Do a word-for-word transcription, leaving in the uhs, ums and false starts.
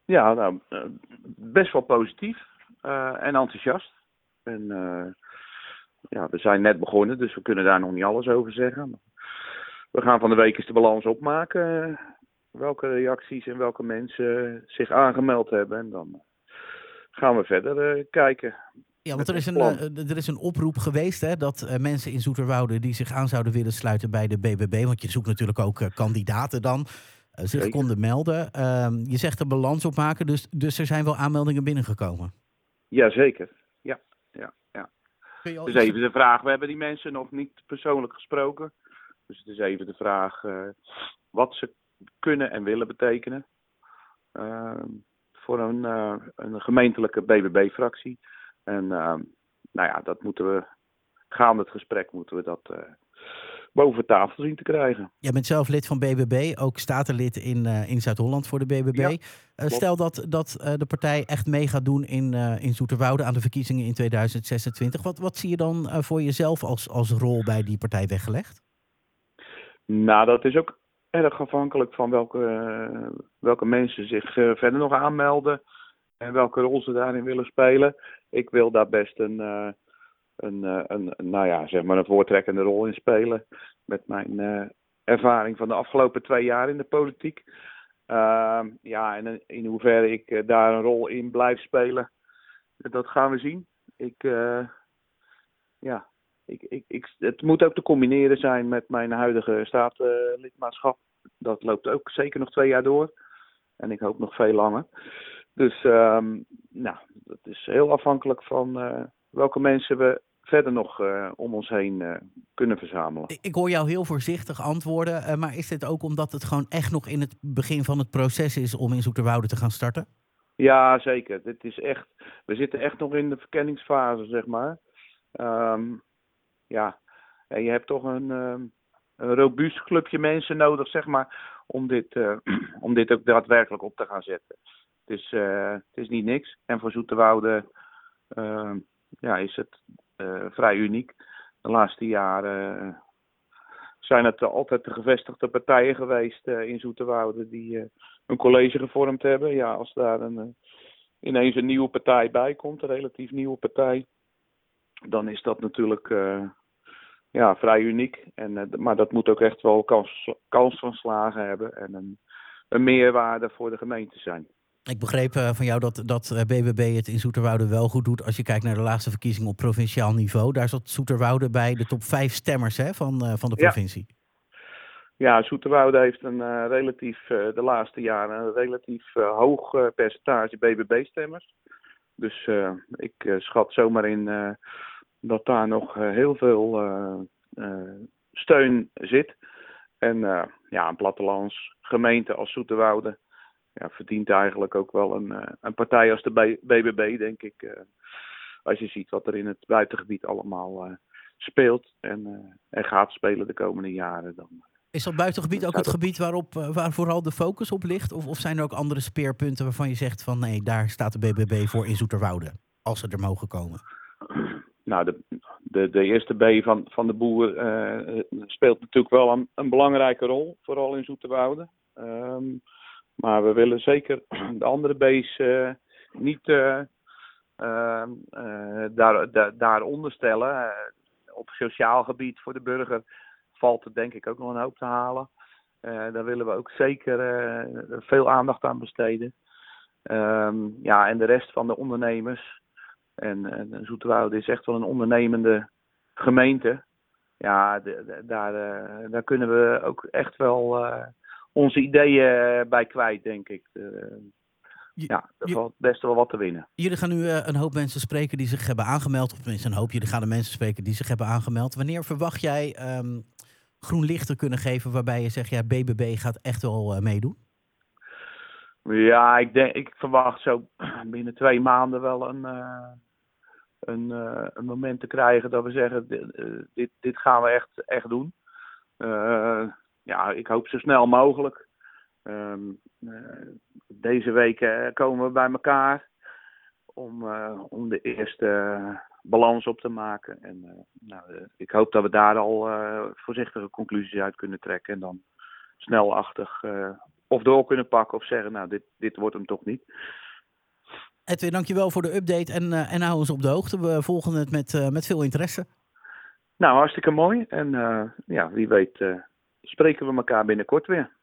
Ja, nou, eh, best wel positief eh, en enthousiast. En eh, ja, we zijn net begonnen, dus we kunnen daar nog niet alles over zeggen. We gaan van de week eens de balans opmaken. eh, welke reacties en welke mensen zich aangemeld hebben. En dan gaan we verder eh, kijken Ja, want met er is ons een, plan. eh, er is een oproep geweest hè, dat eh, mensen in Zoeterwoude die zich aan zouden willen sluiten bij de B B B, want je zoekt natuurlijk ook eh, kandidaten dan, eh, zich Zeker. konden melden. Ehm, je zegt er balans opmaken, dus, dus er zijn wel aanmeldingen binnengekomen. Jazeker. Ja, ja, ja. Kun je al Dus iets... even de vraag, we hebben die mensen nog niet persoonlijk gesproken. Dus het is even de vraag eh, wat ze kunnen en willen betekenen. Uh, voor een, uh, een gemeentelijke B B B-fractie. En uh, nou ja, dat moeten we, gaande het gesprek moeten we dat uh, boven tafel zien te krijgen. Jij bent zelf lid van B B B, ook statenlid in, uh, in Zuid-Holland voor de B B B. Ja, uh, stel dat, dat uh, de partij echt mee gaat doen in, uh, in Zoeterwoude aan de verkiezingen in tweeduizend zesentwintig. Wat, wat zie je dan uh, voor jezelf als, als rol bij die partij weggelegd? Nou, dat is ook erg afhankelijk van welke, uh, welke mensen zich uh, verder nog aanmelden. En welke rol ze daarin willen spelen. Ik wil daar best een, uh, een, uh, een, nou ja, zeg maar een voortrekkende rol in spelen. Met mijn uh, ervaring van de afgelopen twee jaar in de politiek. Uh, ja, en in hoeverre ik uh, daar een rol in blijf spelen, dat gaan we zien. Ik, uh, ja, ik, ik, ik, het moet ook te combineren zijn met mijn huidige staatslidmaatschap. Dat loopt ook zeker nog twee jaar door. En ik hoop nog veel langer. Dus um, nou, dat is heel afhankelijk van uh, welke mensen we verder nog uh, om ons heen uh, kunnen verzamelen. Ik, ik hoor jou heel voorzichtig antwoorden, uh, maar is dit ook omdat het gewoon echt nog in het begin van het proces is om in Zoeterwoude te gaan starten? Ja, zeker. Dit is echt, we zitten echt nog in de verkenningsfase, zeg maar. Um, ja, en je hebt toch een, um, een robuust clubje mensen nodig, zeg maar, om dit, uh, om dit ook daadwerkelijk op te gaan zetten. Het is, uh, het is niet niks. En voor Zoeterwoude uh, ja, is het uh, vrij uniek. De laatste jaren uh, zijn het altijd de gevestigde partijen geweest uh, in Zoeterwoude die uh, een college gevormd hebben. Ja, als daar een, uh, ineens een nieuwe partij bij komt, een relatief nieuwe partij, dan is dat natuurlijk uh, ja, vrij uniek. En, uh, maar dat moet ook echt wel kans, kans van slagen hebben en een, een meerwaarde voor de gemeente zijn. Ik begreep uh, van jou dat, dat uh, B B B het in Zoeterwoude wel goed doet als je kijkt naar de laatste verkiezingen op provinciaal niveau. Daar zat Zoeterwoude bij de top vijf stemmers hè, van, uh, van de Ja. provincie. Ja, Zoeterwoude heeft een uh, relatief, uh, de laatste jaren een relatief uh, hoog uh, percentage B B B-stemmers. Dus uh, ik uh, schat zomaar in uh, dat daar nog uh, heel veel uh, uh, steun zit. En uh, ja, een plattelands gemeente als Zoeterwoude ja, verdient eigenlijk ook wel een, uh, een partij als de B B B, denk ik. Uh, als je ziet wat er in het buitengebied allemaal uh, speelt en, uh, en gaat spelen de komende jaren. Dan, Is dat buitengebied ook het dat... gebied waarop, uh, waar vooral de focus op ligt? Of, of zijn er ook andere speerpunten waarvan je zegt van nee, daar staat de B B B voor in Zoeterwoude, als ze er mogen komen? Nou, de, de, de eerste B van, van de boer uh, speelt natuurlijk wel een, een belangrijke rol, vooral in Zoeterwoude. Um, maar we willen zeker de andere B's uh, niet uh, uh, uh, daar, daar, daaronder stellen. Uh, op sociaal gebied voor de burger valt er denk ik ook nog een hoop te halen. Uh, daar willen we ook zeker uh, veel aandacht aan besteden. Um, ja, en de rest van de ondernemers. En, en Zoeterwoude is echt wel een ondernemende gemeente. Ja, de, de, daar, uh, daar kunnen we ook echt wel uh, onze ideeën bij kwijt, denk ik. Uh, Je, ja, er je, valt best wel wat te winnen. jullie gaan nu uh, een hoop mensen spreken die zich hebben aangemeld. Of tenminste een hoop, jullie gaan de mensen spreken die zich hebben aangemeld. Wanneer verwacht jij um, groen licht te kunnen geven waarbij je zegt, ja, B B B gaat echt wel uh, meedoen? Ja, ik, denk, ik verwacht zo binnen twee maanden wel een... Uh, Een, uh, een moment te krijgen dat we zeggen, dit, uh, dit, dit gaan we echt, echt doen. Uh, ja, ik hoop zo snel mogelijk. Um, uh, deze week uh, komen we bij elkaar om, uh, om de eerste uh, balans op te maken. En uh, nou, uh, ik hoop dat we daar al uh, voorzichtige conclusies uit kunnen trekken en dan snelachtig uh, of door kunnen pakken of zeggen, nou, dit, dit wordt hem toch niet. Edwin, dankjewel voor de update en, uh, en hou ons op de hoogte. We volgen het met, uh, met veel interesse. Nou, hartstikke mooi. En uh, ja, wie weet uh, spreken we elkaar binnenkort weer.